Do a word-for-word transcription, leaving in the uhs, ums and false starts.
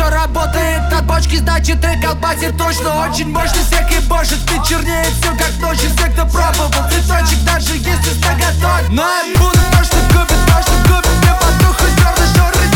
все работает от бочки, значит и колбасит точно. Очень мощный снег и божит, ты чернеет все как ночь. И все, кто пробовал цветочек, даже если с ноготой. Но я буду то, что купит, то, что купит мне по духу зерна, что